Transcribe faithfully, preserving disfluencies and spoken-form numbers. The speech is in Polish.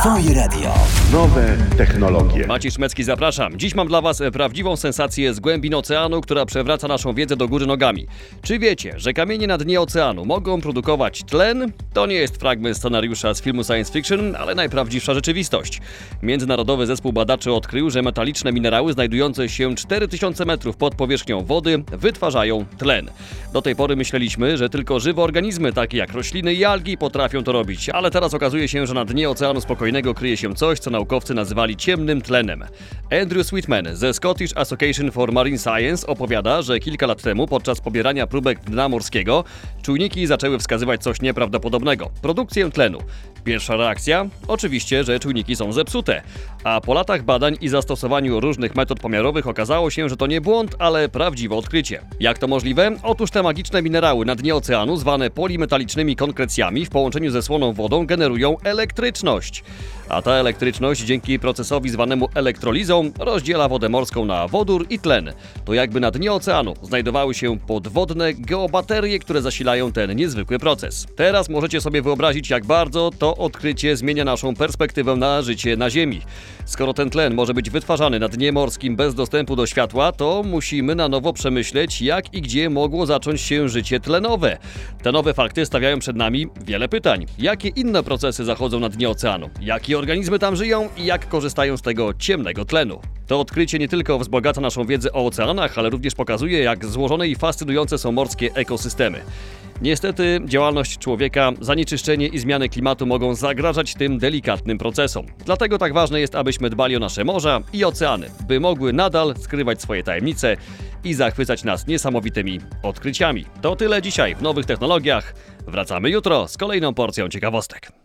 Twoje radio. Nowe technologie. Maciej Szmecki, zapraszam. Dziś mam dla Was prawdziwą sensację z głębin oceanu, która przewraca naszą wiedzę do góry nogami. Czy wiecie, że kamienie na dnie oceanu mogą produkować tlen? To nie jest fragment scenariusza z filmu science fiction, ale najprawdziwsza rzeczywistość. Międzynarodowy zespół badaczy odkrył, że metaliczne minerały znajdujące się cztery tysiące metrów pod powierzchnią wody wytwarzają tlen. Do tej pory myśleliśmy, że tylko żywe organizmy, takie jak rośliny i algi, potrafią to robić, ale teraz okazuje się, że na dnie Oceanu Spokojnego kryje się coś, co naukowcy nazywali ciemnym tlenem. Andrew Sweetman ze Scottish Association for Marine Science opowiada, że kilka lat temu podczas pobierania próbek dna morskiego czujniki zaczęły wskazywać coś nieprawdopodobnego – produkcję tlenu. Pierwsza reakcja? Oczywiście, że czujniki są zepsute. A po latach badań i zastosowaniu różnych metod pomiarowych okazało się, że to nie błąd, ale prawdziwe odkrycie. Jak to możliwe? Otóż te magiczne minerały na dnie oceanu, zwane polimetalicznymi konkrecjami, w połączeniu ze słoną wodą generują elektryczność. A ta elektryczność dzięki procesowi zwanemu elektrolizą rozdziela wodę morską na wodór i tlen. To jakby na dnie oceanu znajdowały się podwodne geobaterie, które zasilają ten niezwykły proces. Teraz możecie sobie wyobrazić, jak bardzo to odkrycie zmienia naszą perspektywę na życie na Ziemi. Skoro ten tlen może być wytwarzany na dnie morskim bez dostępu do światła, to musimy na nowo przemyśleć, jak i gdzie mogło zacząć się życie tlenowe. Te nowe fakty stawiają przed nami wiele pytań. Jakie inne procesy zachodzą na dnie oceanu? Jakie organizmy tam żyją i jak korzystają z tego ciemnego tlenu? To odkrycie nie tylko wzbogaca naszą wiedzę o oceanach, ale również pokazuje, jak złożone i fascynujące są morskie ekosystemy. Niestety działalność człowieka, zanieczyszczenie i zmiany klimatu mogą zagrażać tym delikatnym procesom. Dlatego tak ważne jest, abyśmy dbali o nasze morza i oceany, by mogły nadal skrywać swoje tajemnice i zachwycać nas niesamowitymi odkryciami. To tyle dzisiaj w nowych technologiach. Wracamy jutro z kolejną porcją ciekawostek.